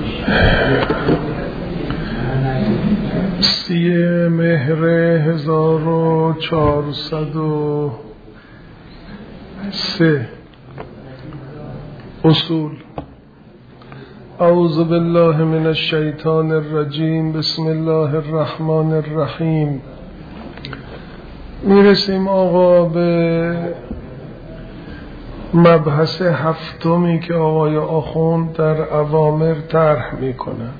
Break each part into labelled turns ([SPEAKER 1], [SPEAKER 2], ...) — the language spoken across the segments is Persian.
[SPEAKER 1] سی مهر 1403 اصول. اعوذ بالله من الشیطان الرجیم. بسم الله الرحمن الرحیم. میرسیم آقا به مبحث هفتمی که آقای آخوند در اوامر طرح میکنند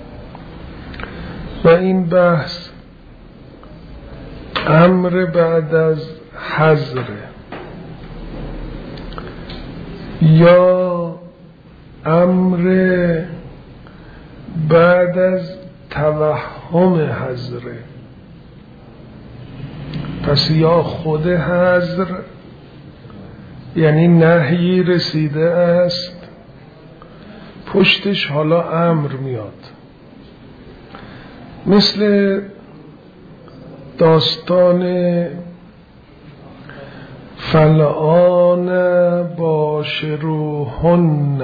[SPEAKER 1] و این بحث امر بعد از حظر یا امر بعد از توهم حظر. پس یا خود حظر یعنی نهی رسیده است، پشتش حالا امر میاد، مثل داستان فالآن باشروهن.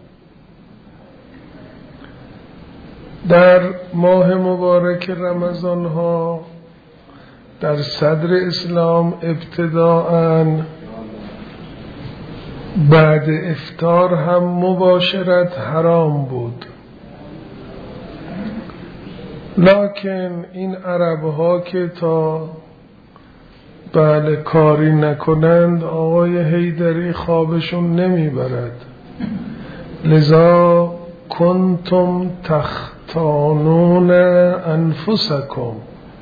[SPEAKER 1] در ماه مبارک رمضان ها در صدر اسلام ابتداءً بعد افطار هم مباشرت حرام بود، لکن این عربها که تا کاری نکنند آقای حیدری خوابشون نمیبرد، لذا کنتم تختانون انفسکم.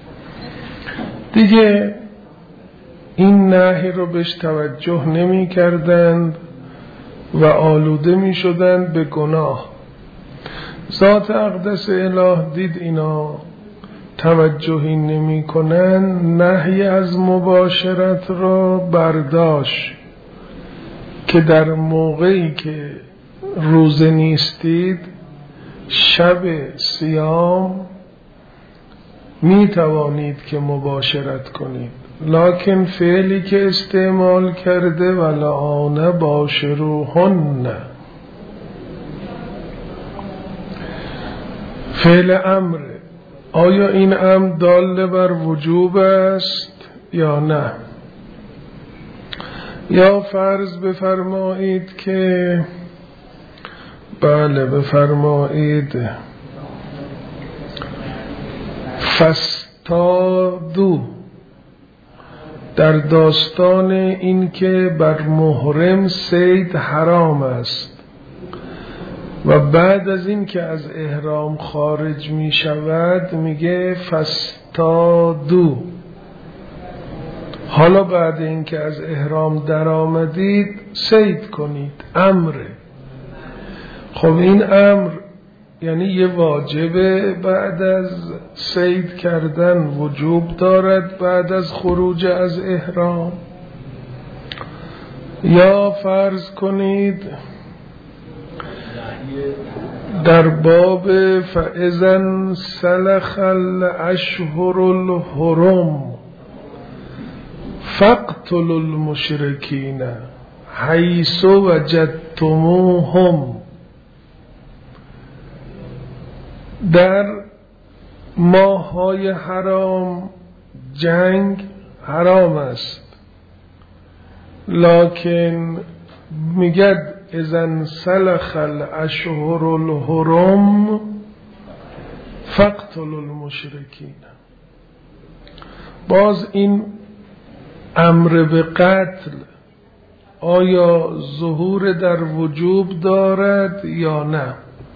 [SPEAKER 1] دیگه این نهی رو بهش توجه نمی کردند و آلوده می شدند به گناه. ذات اقدس اله دید اینا توجهی نمی کنند، نهی از مباشرت را برداشت که در موقعی که روزه نیستید شب صیام می توانید که مباشرت کنید، لکن فعلی که استعمال کرده والآن باشروهن فعل امر. آیا این امر دال بر وجوب است یا نه؟ یا فرض بفرمایید که بفرمایید فاستادو در داستان این که بر محرم صید حرام است و بعد از این که از احرام خارج می شود میگه فاستادو. حالا بعد این که از احرام در آمدید صید کنید، امره. خب این امر یعنی یه واجبه بعد از صید کردن، وجوب دارد بعد از خروج از احرام. یا فرض کنید در باب فاذا سلخ الاشهر الحرم فاقتلوا المشرکین حیث وجدتموهم. در ماه‌های حرام جنگ حرام است، لکن میگد اذا سلخ الاشهر الحرم فاقتلوا المشرکین. باز این امر به قتل آیا ظهور در وجوب دارد یا نه؟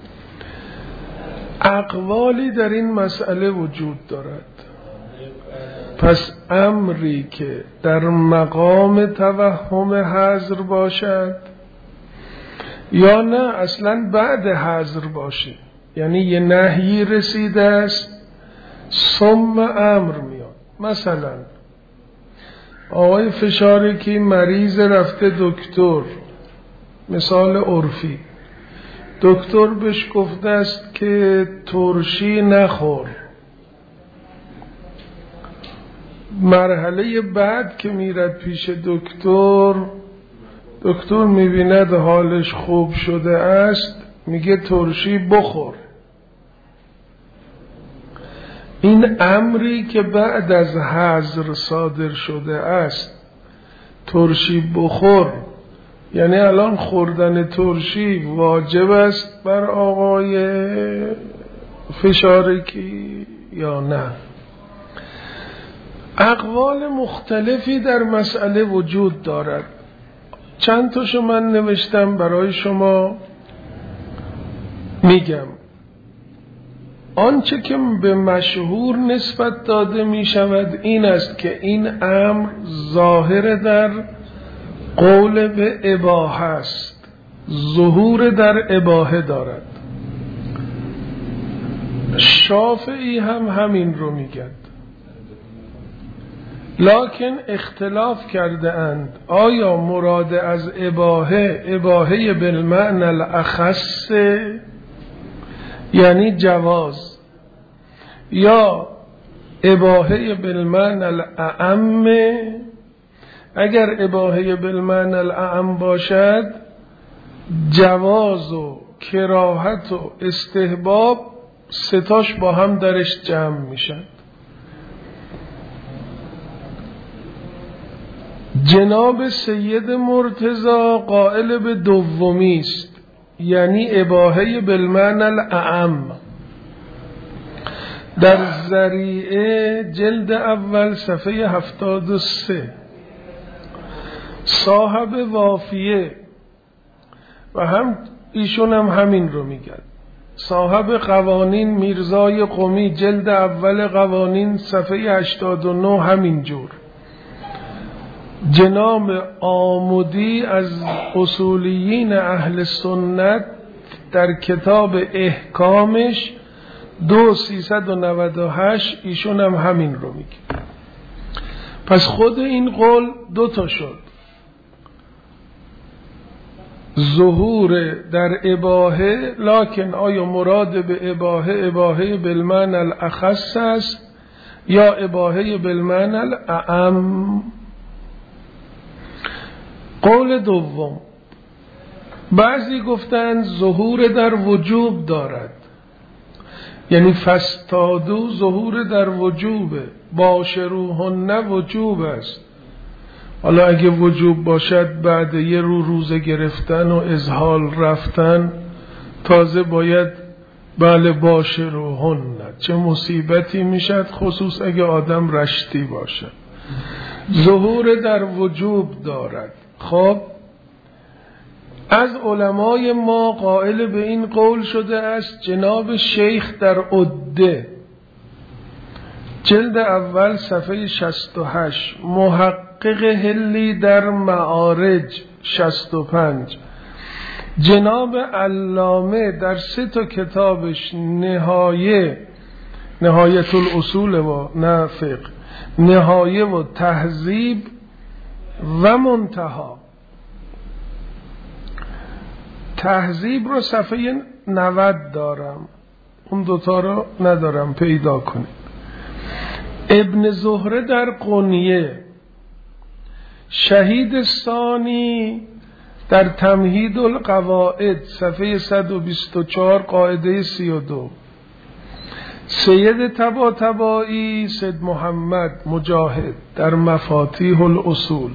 [SPEAKER 1] اقوالی در این مسئله وجود دارد. پس امری که در مقام توهم حظر باشد یا نه اصلا بعد حظر باشه، یعنی یه نهی رسیده است ثم امر میاد. مثلا آقای فشاری که مریض رفته دکتر، مثال عرفی، دکتر بهش گفته است که ترشی نخور. مرحله بعد که میرد پیش دکتر، دکتر میبیند حالش خوب شده است، میگه ترشی بخور. این امری که بعد از حظر صادر شده است، ترشی بخور، یعنی الان خوردن ترشی واجب است بر آقای فشارکی یا نه؟ اقوال مختلفی در مسئله وجود دارد. چند تاشو من نوشتم برای شما میگم. آنچه که به مشهور نسبت داده می شود این است که این امر ظاهر در قول به اباحه است، ظهور در اباحه دارد. شافعی هم همین رو میگن، لکن اختلاف کرده اند آیا مراد از اباحه بالمعنی الاخص یعنی جواز، یا اباحه بالمعنی الاعم؟ اگر اباحه بالمعنی الاعم باشد، جواز و کراهت و استحباب ستاش با هم درش جمع میشن. جناب سید مرتضی قائل به دومی است، یعنی اباحه بالمعنی الاعم. در ذریعه جلد اول صفحه 73 صاحب وافیه و هم ایشون هم همین رو میگن. صاحب قوانین میرزای قمی جلد اول قوانین صفحه 89 همین جور. جناب آمودی از اصولیین اهل سنت در کتاب احکامش 2398 ایشون هم همین رو میگه. پس خود این قول دوتا شد، ظهور در اباحه، لکن آیا مراد به اباحه بالمعنی الاخص است یا اباحه بالمعنی الاعم؟ قول دوم، بعضی گفتند ظهور در وجوب دارد، یعنی فستادو ظهور در وجوبه، باشروهن وجوب است. حالا اگه وجوب باشد بعد یه روزه گرفتن و ازحال رفتن تازه باید بله باشروهن، چه مصیبتی میشد، خصوص اگه آدم رشتی باشه. ظهور در وجوب دارد. خب از علمای ما قائل به این قول شده است جناب شیخ در عده جلد اول صفحه 68، محقق هلی در معارج 65، جناب علامه در 3 کتابش نهایت الاصول و نه فقه، نهایه و تهذیب و منتها. تهذیب رو صفحه 90 دارم، اون دوتا رو ندارم، پیدا کنید. ابن زهره در قنیه، شهید ثانی در تمهید القواعد صفحه 124 قاعده 32، سید طباطبایی سید محمد مجاهد در مفاتیح الاصول،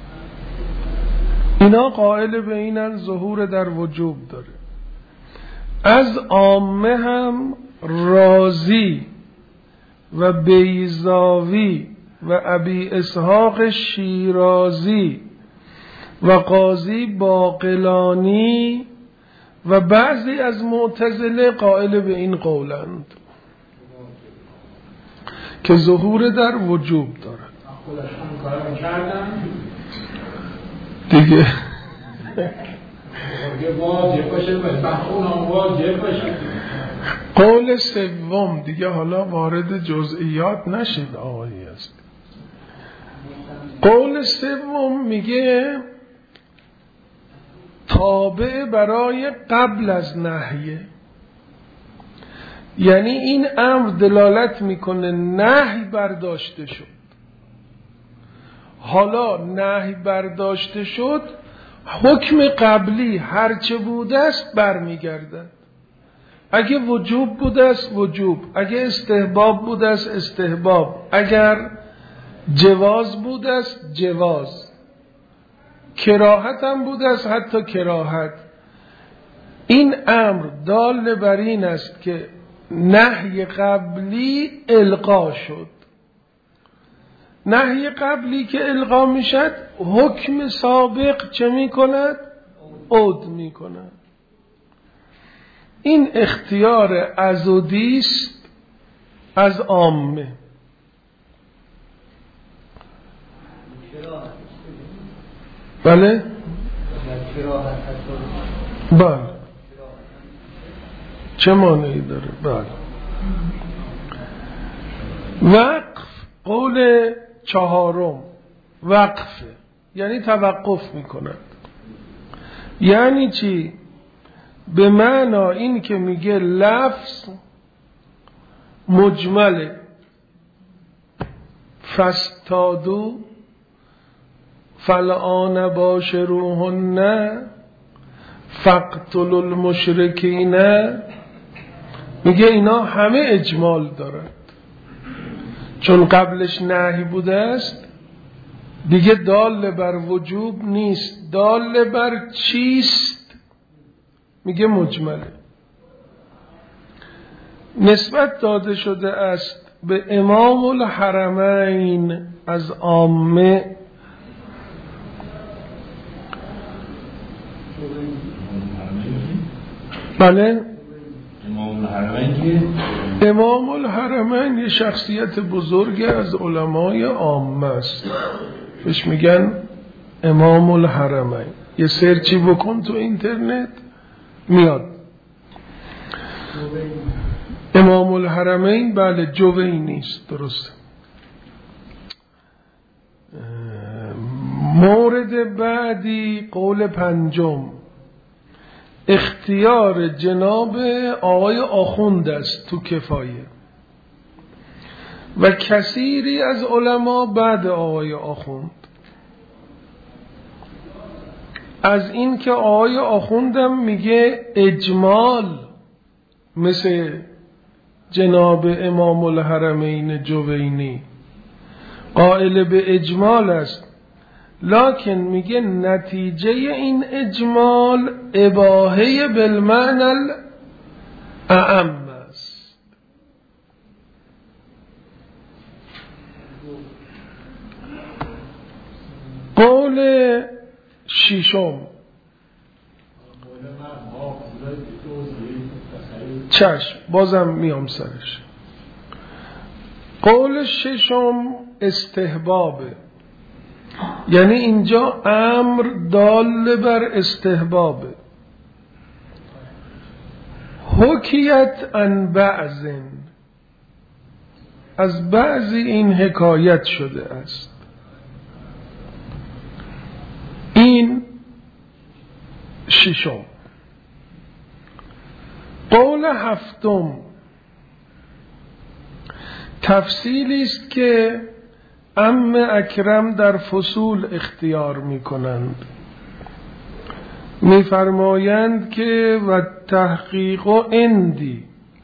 [SPEAKER 1] اینا قائل به اینن ظهور در وجوب داره. از عامه هم رازی و بیضاوی و ابی اسحاق شیرازی و قاضی باقلانی و بعضی از معتزله قائل به این قولند که ظهور در وجوب دارد. دیگه قول سوم دیگه حالا وارد جزئیات نشید آقایی است. قول سوم میگه تابع برای قبل از نهیه، یعنی این امر دلالت میکنه نهی برداشته شد. حالا نهی برداشته شد، حکم قبلی هرچه بوده است برمیگردد. اگه وجوب بوده است وجوب، اگه استحباب بوده است استحباب، اگر جواز بوده است جواز، کراهت هم بوده است حتی کراهت. این امر دال بر این است که نهی قبلی الغا شد. نهی قبلی که الغا می شد حکم سابق چه می کند؟ عود می کند. این اختیار عضدی است از عامه. بله؟ بله. چه مانعی داره؟ بله. وقف، قول چهارم وقفه، یعنی توقف میکند. یعنی چی؟ به معنا این که میگه لفظ مجمله، فاستادو فالآن باشروهن فاقتلوا المشرکین، میگه اینا همه اجمال دارد. چون قبلش نهی بوده است دیگه دال بر وجوب نیست، دال بر چیست؟ میگه مجمله. نسبت داده شده است به امام الحرمین از عامه. بله؟ امام الحرمین یه شخصیت بزرگ از علمای عامه است، بهش میگن امام الحرمین. یه سرچی بکن تو اینترنت میاد امام الحرمین. بله جوینی است، درسته. مورد بعدی قول پنجم، اختیار جناب آقای آخوند است تو کفایه و کثیری از علما بعد آقای آخوند. از این که آقای آخوندم میگه اجمال مثل جناب امام الحرمین جوینی قائل به اجمال است، لکن میگه نتیجه این اجمال اباحه بالمعنى الاعم است. قول ششم، چشم بازم میام سرش. قول ششم استحبابه، یعنی اینجا امر دال بر استحبابه. حکیت عن بعض، از بعضی این حکایت شده است. این ششم. قول هفتم تفصیلی است که عم اکرم در فصول اختیار می کنند. می فرمایند که و تحقیق اندی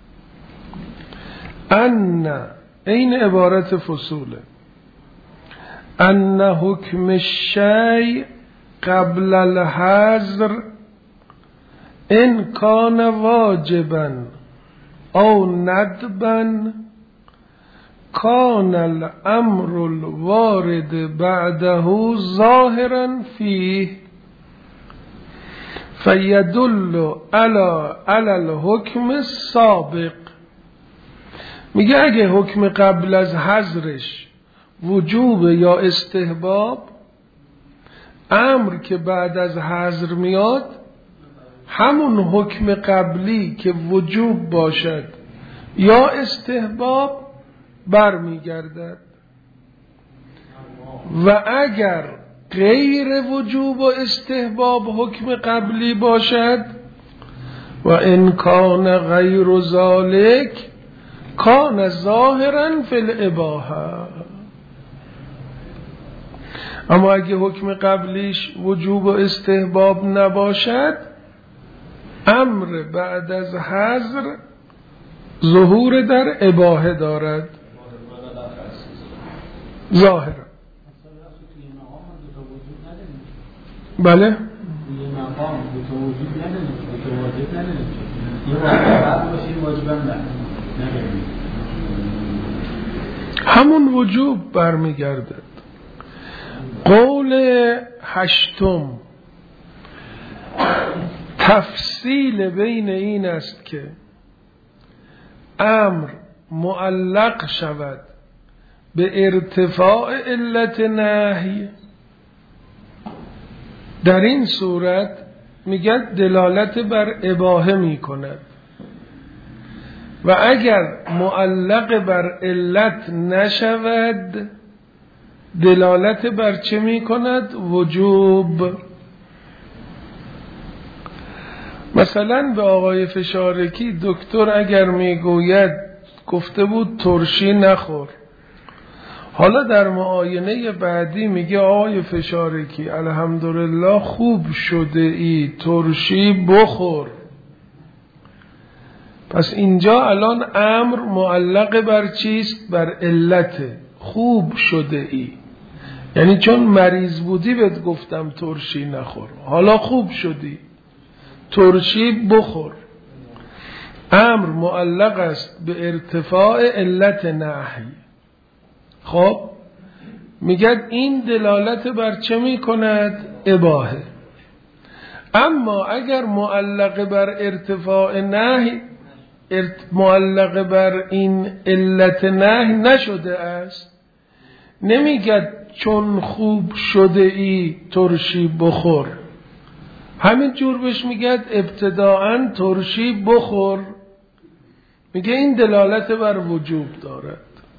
[SPEAKER 1] ان، این عبارت فصوله، ان حکم الشیء قبل الحظر ان کان واجبا او ندبا کان الامر الوارد بعده ظاهرا فیه فیدل علی الحکم السابق. میگه اگه حکم قبل از حظرش وجوب یا استحباب، امر که بعد از حظر میاد همون حکم قبلی که وجوب باشد یا استحباب برمیگردد. و اگر غیر وجوب و استحباب حکم قبلی باشد و ان کان غیر ذالک کان ظاهرا فی الاباحه. اما اگه حکم قبلیش وجوب و استحباب نباشد، امر بعد از حظر ظهور در اباحه دارد ظاهرا. بله همون وجوب برمیگردد. قول هشتم تفصیل بین این است که امر معلق شود به ارتفاع علت نهی. در این صورت میگه دلالت بر اباحه میکند و اگر معلق بر علت نشود دلالت بر چه میکند؟ وجوب. مثلا به آقای فشارکی دکتر اگر میگوید گفته بود ترشی نخور، حالا در معاینه بعدی میگه آقای فشارکی الحمدلله خوب شده ای، ترشی بخور، پس اینجا الان امر معلق بر چیست؟ بر علت خوب شده ای. یعنی چون مریض بودی بهت گفتم ترشی نخور، حالا خوب شدی ترشی بخور. امر معلق است به ارتفاع علت نهی. خب میگه این دلالت بر چه میکند؟ اباحه. اما اگر معلق بر ارتفاع نهی، معلق بر این علت نهی نشده است، نمیگه چون خوب شده ای ترشی بخور، همین جور بهش میگه ابتداعاً ترشی بخور، میگه این دلالت بر وجوب دارد.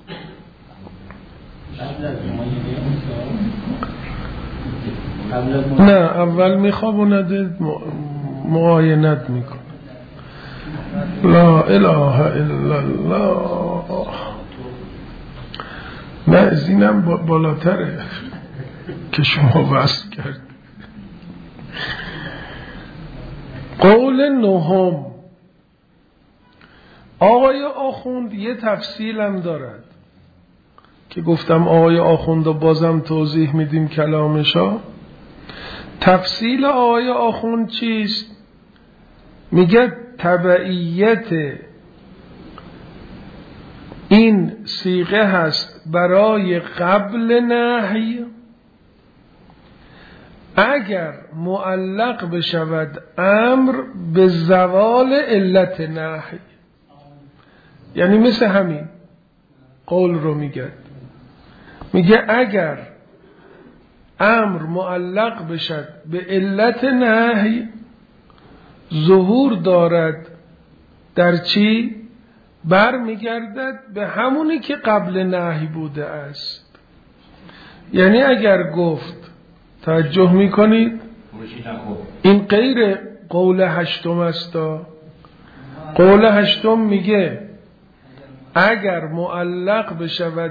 [SPEAKER 1] نه اول میخوابوند معاینت میکن. لا اله الا الله. نه از اینم بالاتره که شما وصل کرد. قول نهم آقای آخوند یه تفصیل هم دارد که گفتم آقای آخوند رو بازم توضیح میدیم کلامشا. تفصیل آقای آخوند چیست؟ میگه تبعیت این صیغه هست برای قبل نهی اگر معلق بشود امر به زوال علت نهی. یعنی مثل همین قول رو میگه اگر امر معلق بشد به علت نهی ظهور دارد در چی؟ بر میگردد به همونی که قبل نهی بوده است. یعنی اگر گفت، توجه میکنید این غیر قول هشتم است. قول هشتم میگه اگر معلق بشود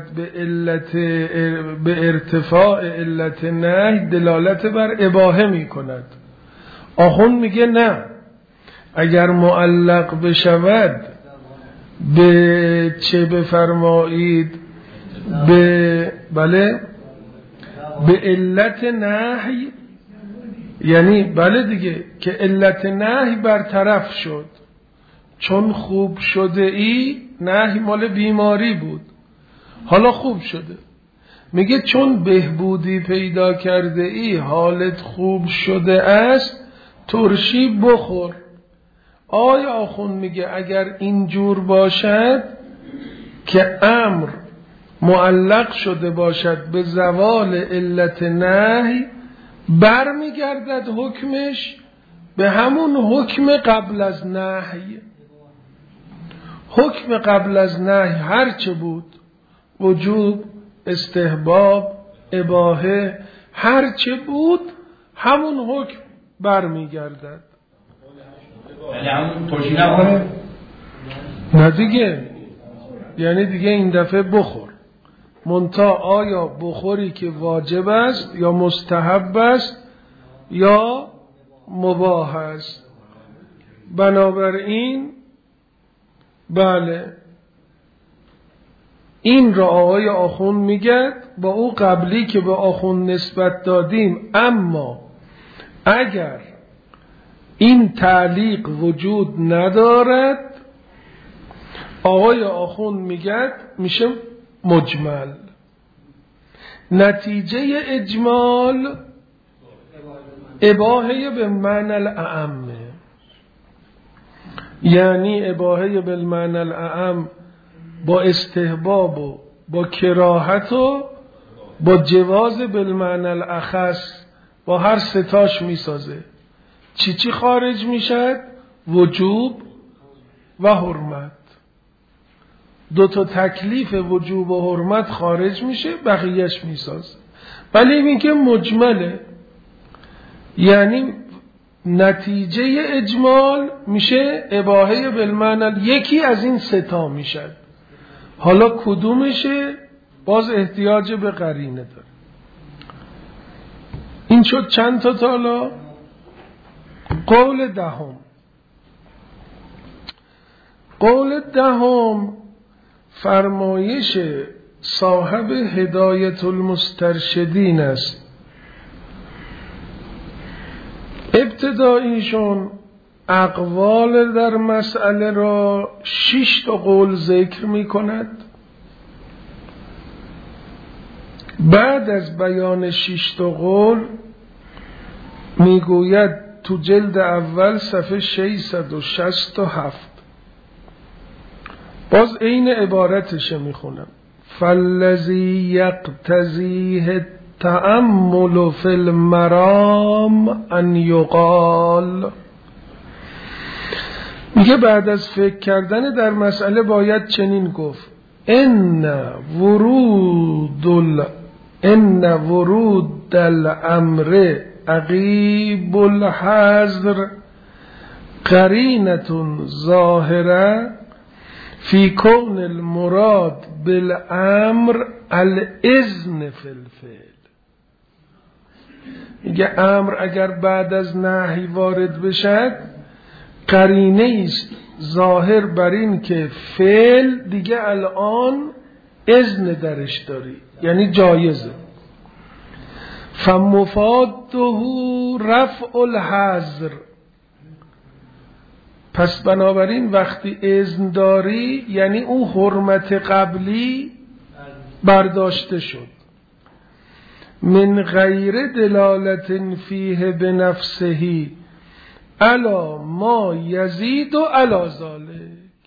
[SPEAKER 1] به ارتفاع علت نهی دلالت بر اباحه میکند. آخوند میگه نه، اگر معلق بشود به چه بفرمایید؟ به علت نهی، یعنی بله دیگه که علت نهی برطرف شد. چون خوب شده ای، نهی مال بیماری بود، حالا خوب شده. میگه چون بهبودی پیدا کرده ای، حالت خوب شده است، ترشی بخور. آیا آخوند میگه اگر اینجور باشد که امر معلق شده باشد به زوال علت نهی، برمیگردد حکمش به همون حکم قبل از نهی. حکم قبل از نهی هرچه بود، وجوب، استحباب، اباحه، هرچه بود همون حکم برمیگردد.
[SPEAKER 2] یعنی همون ترشی نخور؟
[SPEAKER 1] نه دیگه، یعنی دیگه این دفعه بخور. منتها آیا بخوری که واجب است یا مستحب است یا مباح است. بنابراین بله این را آقای آخوند میگه با او قبلی که به آخوند نسبت دادیم، اما اگر این تعلیق وجود ندارد آقای آخوند میگه میشه مجمل. نتیجه اجمال اباحه به معنی الاعم، یعنی اباحه بالمعنی الاعم با استحباب و با کراهت و با جواز بالمعنی الاخص با هر ستاش میسازه. چی خارج میشد؟ وجوب و حرمت. دو تا تکلیف وجوب و حرمت خارج میشه، بقیهش میسازه. ولی این که مجمله، یعنی نتیجه اجمال میشه اباحه بالمعنی، یکی از این ستا میشه. حالا کدومشه باز احتیاج به قرینه داره. این شد چند تا حالا. قول دهم. قول دهم فرمایش صاحب هدایت المسترشدین است. ابتداییشون اقوال در مسئله را 6 تا قول ذکر می کند. بعد از بیان 6 تا قول می گوید تو جلد اول صفحه 667 باز این عبارتش می خونم: فالذی یقتضیه التأمل فی المرام ان یقال. میگه بعد از فکر کردن در مسئله باید چنین گفت: ان ورود الامر عقیب الحذر قرینة ظاهره فی کون المراد بالامر الاذن فی الفعل. میگه امر اگر بعد از نهی وارد بشد قرینه است ظاهر بر این که فعل دیگه الان اذن درش داری، یعنی جایزه. فمفاده رفع الحظر. پس بنابراین وقتی اذن داری یعنی اون حرمت قبلی برداشته شد. من غیر دلالت فیه بنفسه الا ما یزید و الا ذالک.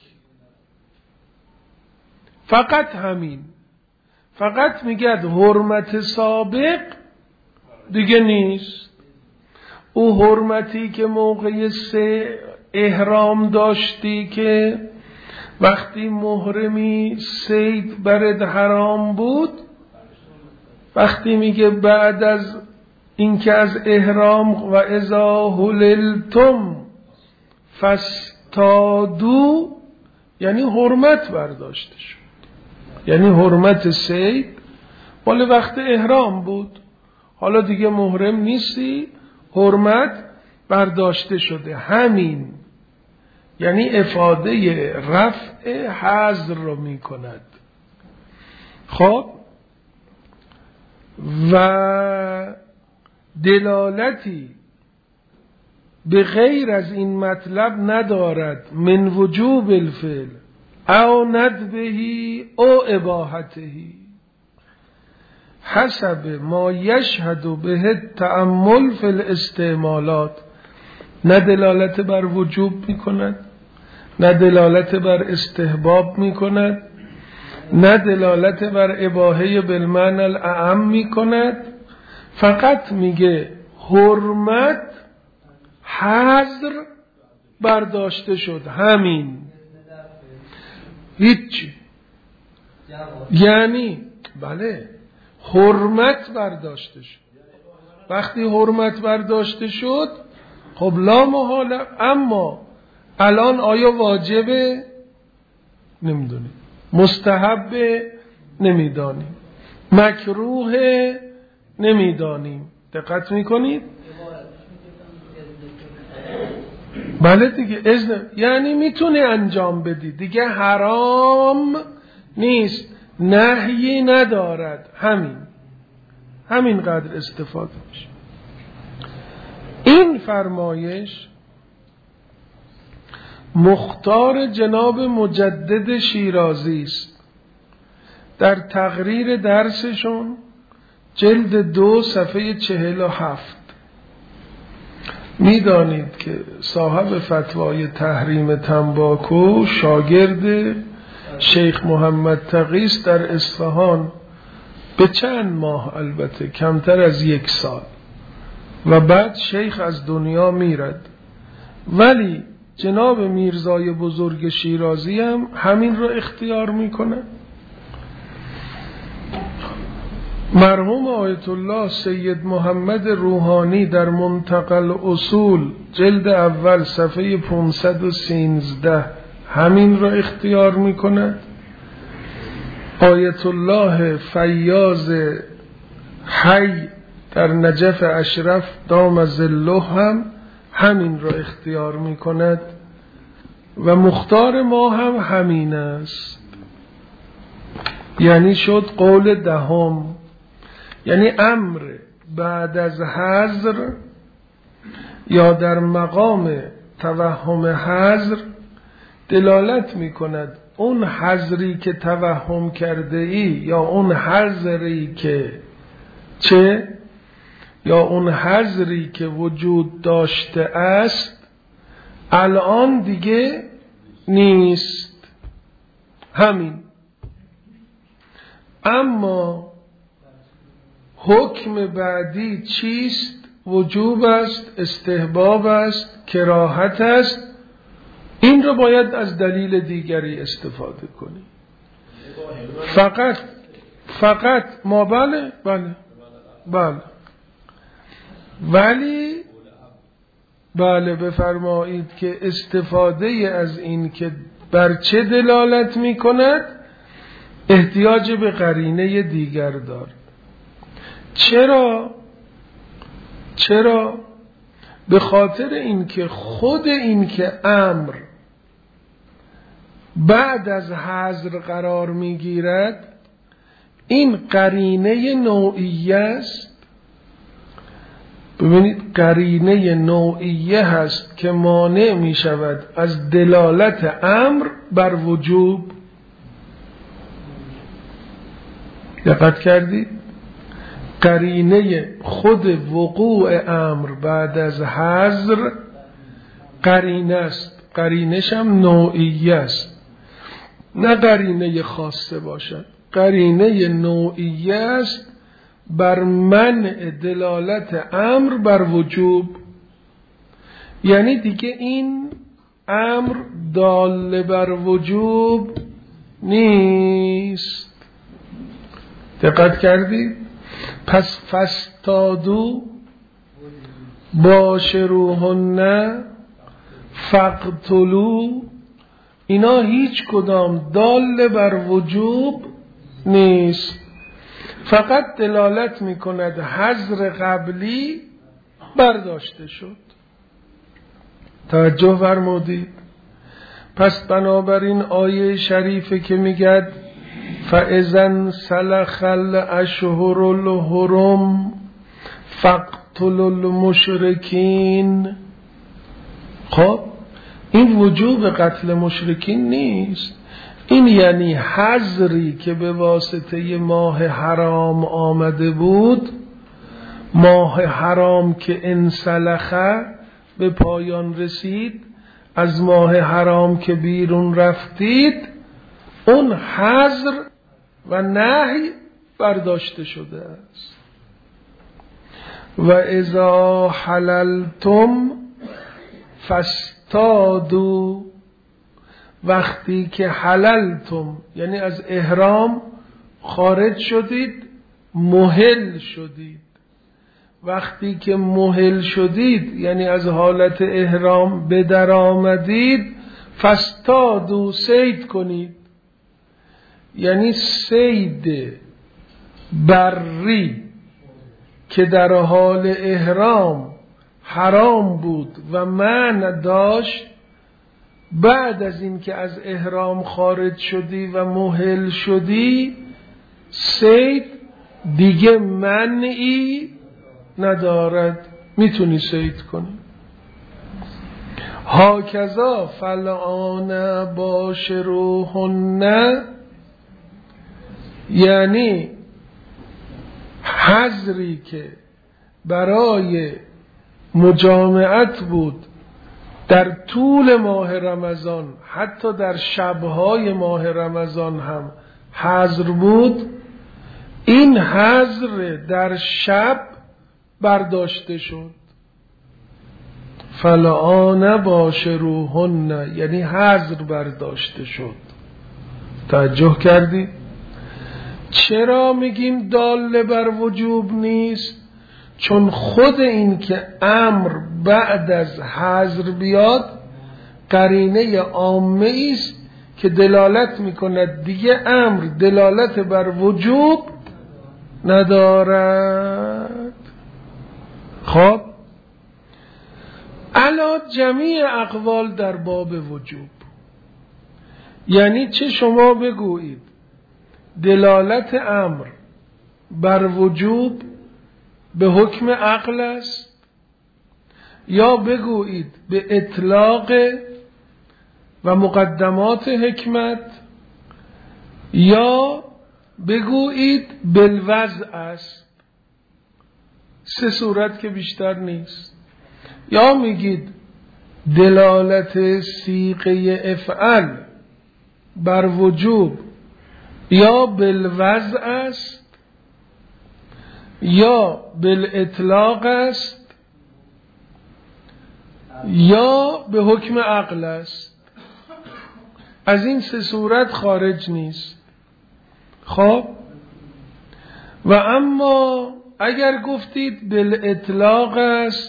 [SPEAKER 1] فقط همین، فقط میگه حرمت سابق دیگه نیست. او حرمتی که موقع 3 احرام داشتی که وقتی محرمی صید برد حرام بود، وقتی میگه بعد از اینکه از احرام و اذا حللتم فاصطادوا، یعنی حرمت برداشته شد، یعنی حرمت صید مال وقت احرام بود، حالا دیگه محرم نیستی، حرمت برداشته شده. همین یعنی افاده رفع حظر رو می کند. خب و دلالتی به غیر از این مطلب ندارد من وجوب الفعل او ندبهی او اباحتهی حسب ما یشهد به تأمل فی الاستعمالات. نه دلالت بر وجوب می کند، نه دلالت بر استحباب می کند، نه دلالت بر اباحه بالمعنی الاعم می کند. فقط میگه حرمت حظر برداشته شد، همین، هیچ. یعنی بله حرمت برداشته شد. وقتی حرمت برداشته شد خب لا محاله. اما الان آیا واجبه؟ نمیدونیم. مستحبه؟ نمیدانیم. مکروه نمیدانیم. دقت میکنید؟ بله دیگه، اذن یعنی میتونی انجام بدی دیگه، حرام نیست، نهی ندارد، همین قدر استفاده میشه. این فرمایش مختار جناب مجدد شیرازی است در تقریر درسشون جلد 2 صفحه 47. میدانید که صاحب فتوای تحریم تنباکو شاگرد شیخ محمد تقی است در اصفهان به چند ماه، البته کمتر از 1 سال، و بعد شیخ از دنیا میرد. ولی جناب میرزای بزرگ شیرازی هم همین رو اختیار میکنه. مرحوم آیت الله سید محمد روحانی در منتقل اصول جلد اول صفحه 513 همین را اختیار می کند. آیت الله فیاض حی در نجف اشرف دام ظله هم همین را اختیار می کند و مختار ما هم همین است. یعنی شد قول 10. یعنی امر بعد از حظر یا در مقام توهم حظر دلالت می کند اون حظری که توهم کرده ای یا اون حظری که یا اون حظری که وجود داشته است الان دیگه نیست. همین. اما حکم بعدی چیست؟ وجوب است، استحباب است، کراهت است. این رو باید از دلیل دیگری استفاده کنیم. فقط ما بله ولی بفرمایید که استفاده از این که بر چه دلالت می کند احتیاج به قرینه دیگر دارد. چرا؟ به خاطر اینکه خود این که امر بعد از حظر قرار میگیرد این قرینه نوعیه است. ببینید قرینه نوعیه هست که مانع می شود از دلالت امر بر وجوب. دقت کردید؟ قرینه خود وقوع امر بعد از حظر قرینه است، قرینش هم نوعیه است، نه قرینه خاصه باشد. قرینه نوعیه است بر منع دلالت امر بر وجوب. یعنی دیگه این امر دال بر وجوب نیست. دقت کردید؟ پس فستادو باشروهن فقتلو، اینا هیچ کدام دال بر وجوب نیست، فقط دلالت می کند حظر قبلی برداشته شد. توجه فرمودید؟ پس بنابراین آیه شریفه که میگد فَإِذَنْ سَلَخَ الْأَشْهُرُ الْحُرُمُ فَاقْتُلُوا الْمُشْرِكِينَ، خب این وجوب قتل مشرکین نیست، این یعنی حظری که به واسطه ماه حرام آمده بود، ماه حرام که انسلخه به پایان رسید، از ماه حرام که بیرون رفتید، اون حظر و نهی برداشته شده است. و اذا حللتم فاصطادوا، وقتی که حللتم یعنی از احرام خارج شدید، مهل شدید. وقتی که مهل شدید یعنی از حالت احرام به در آمدید، فاصطادوا، صید کنید. یعنی صید بری که در حال احرام حرام بود و منع داشت، بعد از این که از احرام خارج شدی و محل شدی، صید دیگه منعی ندارد، میتونی صید کنی. هاکذا فالآن باشروهن، یعنی حظری که برای مجامعت بود در طول ماه رمضان، حتی در شبهای ماه رمضان هم حظر بود، این حظر در شب برداشته شد. فالآن باشروهن یعنی حظر برداشته شد. توجه کردی؟ چرا میگیم داله بر وجوب نیست؟ چون خود این که امر بعد از حظر بیاد قرینه عامه است که دلالت میکند دیگه امر دلالت بر وجوب ندارد. خب علا جمیع اقوال در باب وجوب، یعنی چه شما بگویید دلالت امر بر وجوب به حکم عقل است، یا بگویید به اطلاق و مقدمات حکمت، یا بگویید بالوضع است. سه صورت که بیشتر نیست. یا میگید دلالت صیغه افعل بر وجوب یا بالوضع است یا بالاطلاق است یا به حکم عقل است. از این سه صورت خارج نیست. خب و اما اگر گفتید بالاطلاق است،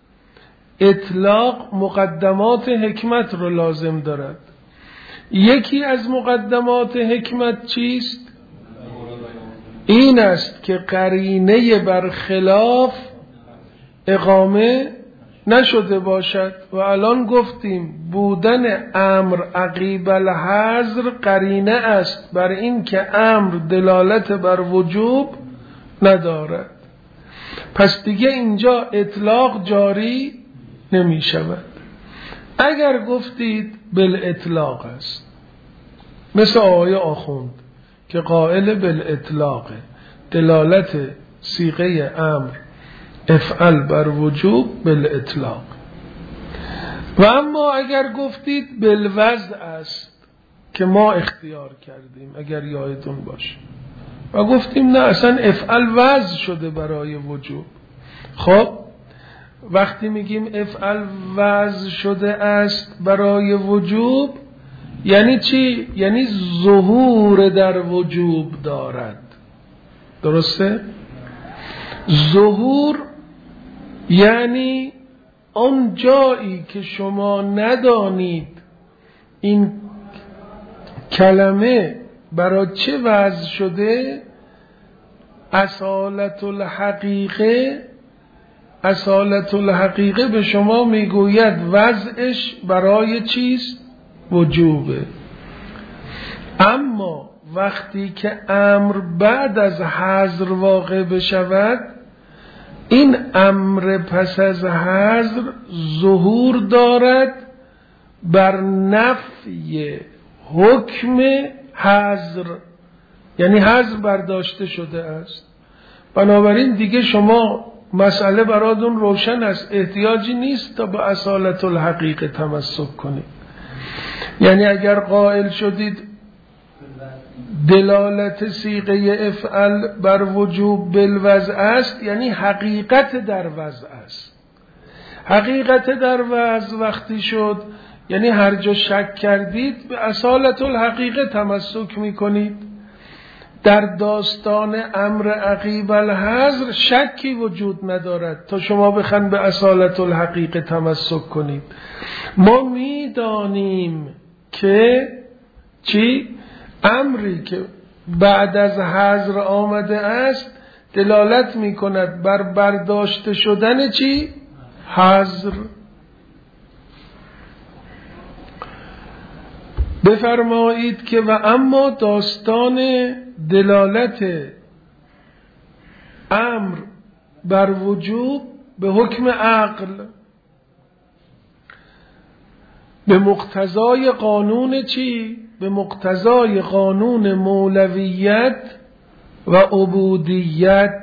[SPEAKER 1] اطلاق مقدمات حکمت رو لازم دارد. یکی از مقدمات حکمت چیست؟ این است که قرینه برخلاف اقامه نشده باشد و الان گفتیم بودن امر عقیب الحظر قرینه است بر این که امر دلالت بر وجوب ندارد. پس دیگه اینجا اطلاق جاری نمی شود. اگر گفتید بالاطلاق است، مثل آقای آخوند که قائل بالاطلاق، دلالت صیغه امر افعل بر وجوب بالاطلاق. و اما اگر گفتید بالوضع است که ما اختیار کردیم اگر یادتون باشه و گفتیم نه اصلا افعل وضع شده برای وجوب. خب وقتی میگیم افعل وضع شده است برای وجوب یعنی چی؟ یعنی ظهور در وجوب دارد. درسته؟ ظهور یعنی آن جایی که شما ندانید این کلمه برای چه وضع شده، اصالت الحقیقه به شما میگوید وضعش برای چیست؟ وجوبه. اما وقتی که امر بعد از حظر واقع بشود، این امر پس از حظر ظهور دارد بر نفی حکم حظر، یعنی حظر برداشته شده است. بنابراین دیگه شما مسئله براتون روشن است، احتیاجی نیست تا به اصالت الحقیقه تمسک کنید. یعنی اگر قائل شدید دلالت صیغه افعل بر وجوب بالوضع است، یعنی حقیقت در وضع است. حقیقت در وضع وقتی شد یعنی هر جا شک کردید به اصالت الحقیقه تمسک میکنید. در داستان امر عقیب الحظر شکی وجود ندارد تا شما بخواید به اصالت الحقیقه تمسک کنید. ما میدانیم که چی؟ امری که بعد از حذر آمده است دلالت می کند بر برداشته شدن چی؟ حذر. بفرمایید که و اما داستان دلالت امر بر وجوب به حکم عقل به مقتضای قانون چی؟ به مقتضای قانون مولویت و عبودیت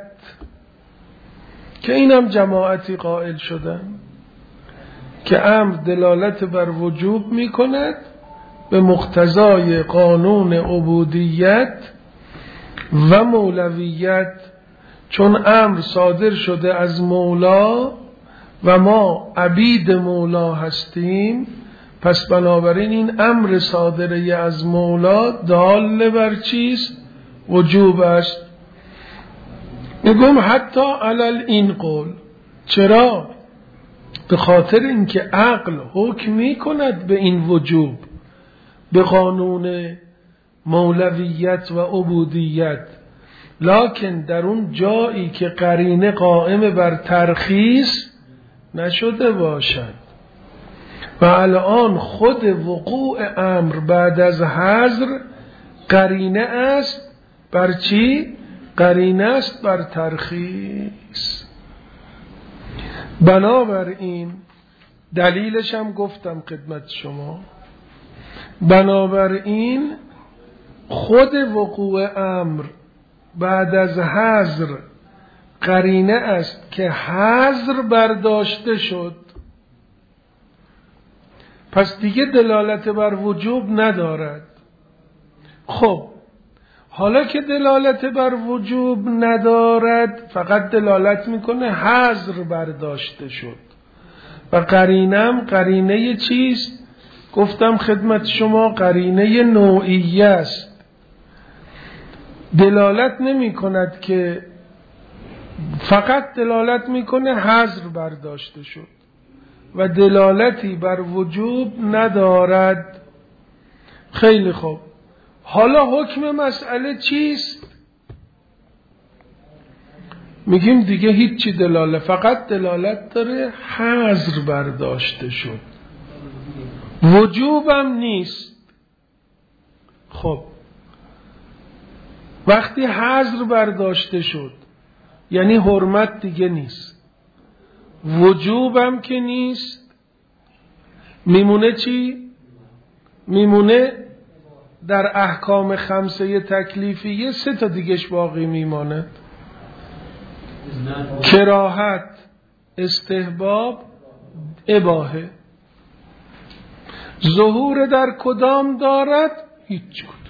[SPEAKER 1] که اینم جماعتی قائل شدن که امر دلالت بر وجوب می کند به مقتضای قانون عبودیت و مولویت، چون امر صادر شده از مولا و ما عبید مولا هستیم، پس بنابراین این امر صادره از مولا دال بر چیست؟ وجوب است. میگم حتی علل این قول. چرا؟ به خاطر اینکه عقل حکم می کند به این وجوب به قانون مولویت و عبودیت، لکن در اون جایی که قرینه قائم بر ترخیص نشده باشد. و الان خود وقوع امر بعد از حذر قرینه است بر چی؟ قرینه است بر ترخیص. بنابراین دلیلش هم گفتم خدمت شما، بنابراین خود وقوع امر بعد از حذر قرینه است که حذر برداشته شد، پس دیگه دلالت بر وجوب ندارد. خب حالا که دلالت بر وجوب ندارد، فقط دلالت میکنه حذر برداشته شد و قرینم قرینه چیست؟ گفتم خدمت شما قرینه نوعیه است، دلالت نمی کند که فقط دلالت میکنه حذر برداشته شد و دلالتی بر وجوب ندارد. خیلی خوب، حالا حکم مسئله چیست؟ میگیم دیگه هیچی دلالت، فقط دلالت داره حذر برداشته شد، وجوبم نیست. خب وقتی حذر برداشته شد یعنی حرمت دیگه نیست، وجوبم که نیست، میمونه چی؟ میمونه در احکام خمسه تکلیفیه 3 تا دیگهش باقی میماند: کراهت، استحباب، اباحه. ظهور در کدام دارد؟ هیچ کدام.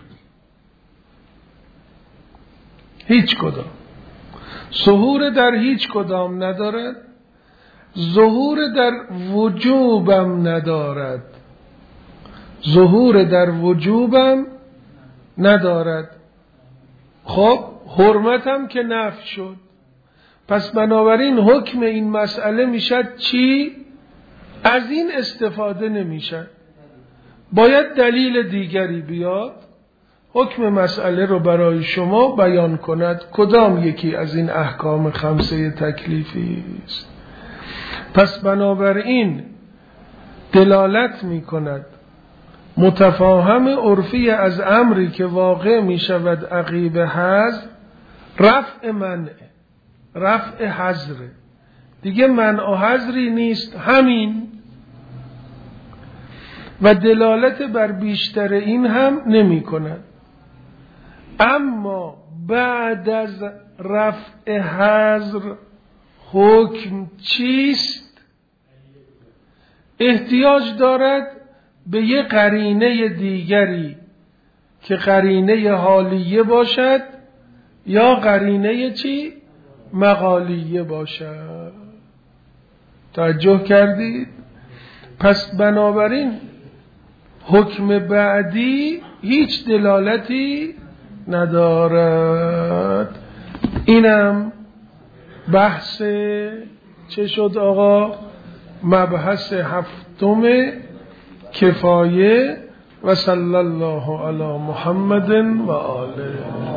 [SPEAKER 1] هیچ کدام. ظهور در هیچ کدام ندارد، ظهور در وجوبم ندارد، ظهور در وجوبم ندارد. خب حرمتم که نفی شد، پس بنابراین حکم این مسئله میشد چی؟ از این استفاده نمیشد، باید دلیل دیگری بیاد حکم مسئله رو برای شما بیان کند کدام یکی از این احکام خمسه تکلیفی است. پس بنابراین دلالت می کند متفاهم عرفی از امری که واقع می شود عقیب حذر، رفع منع، رفع حذر، دیگه منع و حذری نیست، همین. و دلالت بر بیشتر این هم نمی کند. اما بعد از رفع حذر حکم چیست؟ احتیاج دارد به یه قرینه دیگری که قرینه حالیه باشد یا قرینه چی؟ مقالیه باشد. توجه کردید؟ پس بنابراین حکم بعدی هیچ دلالتی ندارد. اینم بحث چه شد آقا؟ مبحث 7 کفایه و صلی الله علی محمد و آله.